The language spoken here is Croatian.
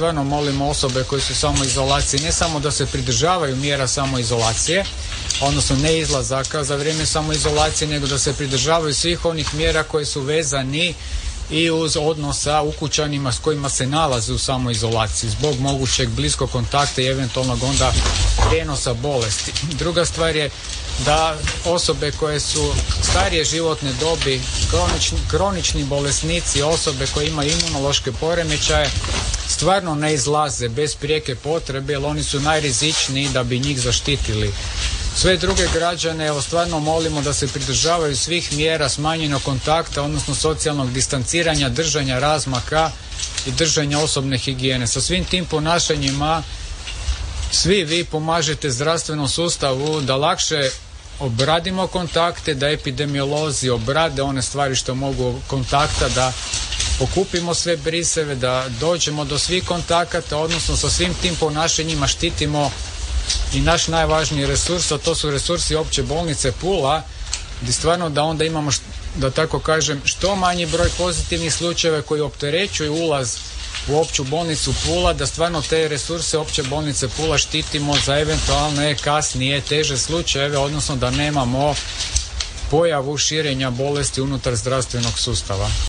stvarno molimo osobe koje su u samoizolaciji ne samo da se pridržavaju mjera samoizolacije, odnosno ne izlazaka za vrijeme samoizolacije, nego da se pridržavaju svih onih mjera koje su vezani i uz odnos sa ukućanima s kojima se nalaze u samoizolaciji zbog mogućeg bliskog kontakta i eventualnog onda prijenosa bolesti. Druga stvar je da osobe koje su starije životne dobi, kronični bolesnici, osobe koje imaju imunološke poremećaje, stvarno ne izlaze bez prijeke potrebe, jer oni su najrizičniji da bi njih zaštitili. Sve druge građane stvarno molimo da se pridržavaju svih mjera smanjenog kontakta, odnosno socijalnog distanciranja, držanja razmaka i držanja osobne higijene. Sa svim tim ponašanjima svi vi pomažete zdravstvenom sustavu da lakše obradimo kontakte, da epidemiolozi obrade one stvari što mogu kontakta, da okupimo sve briseve, da dođemo do svih kontakata, odnosno sa svim tim ponašanjima štitimo i naš najvažniji resurs, a to su resursi opće bolnice Pula, gdje stvarno da onda imamo, da tako kažem, što manji broj pozitivnih slučajeva koji opterećuju ulaz u opću bolnicu Pula, da stvarno te resurse opće bolnice Pula štitimo za eventualne kasnije teže slučajeve, odnosno da nemamo pojavu širenja bolesti unutar zdravstvenog sustava.